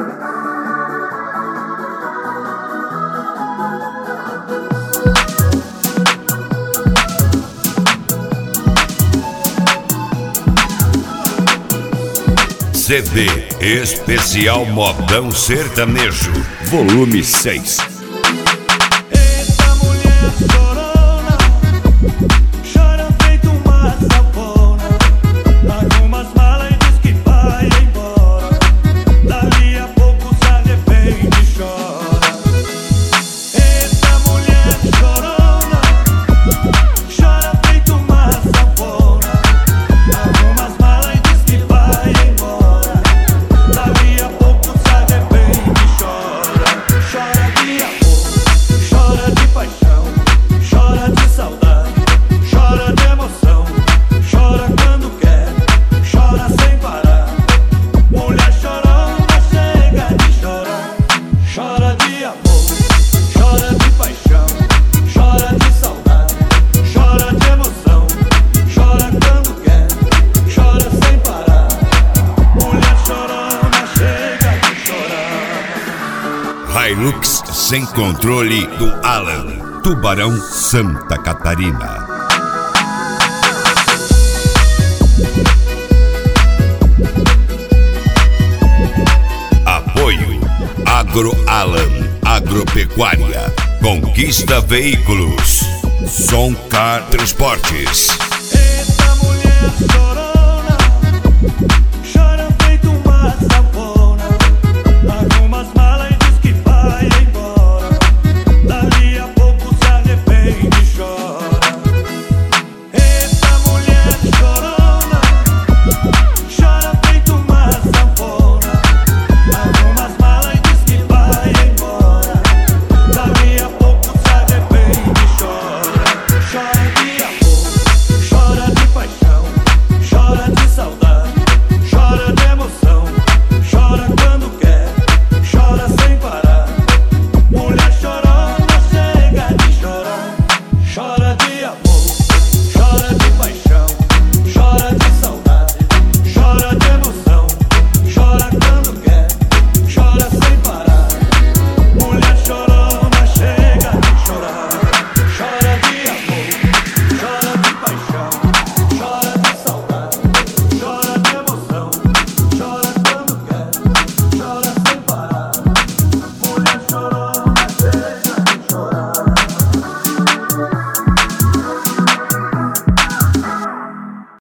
CD Especial Modão Sertanejo, volume 6. Essa mulher chorona, chora feito uma sanfona, arruma as malas e diz que vai embora, dali a pouco se arrepende e chora. Essa mulher chorona, chora feito uma sanfona, arruma as malas e diz que vai embora, dali a pouco se arrepende e chora. Chora de amor, chora de paixão, chora de saudade, chora de emoção, chora quando quer, chora sem parar. Mulher chorona chega de chorar. Chora de amor, chora de paixão, chora de saudade, chora de emoção, chora quando quer, chora sem parar. Mulher chorona chega de chorar. Hilux Sem Controle do Alan, Tubarão, Santa Catarina. Apoio AgroAlan, Agropecuária, Conquista Veículos, Som Car Transportes. Essa mulher chora.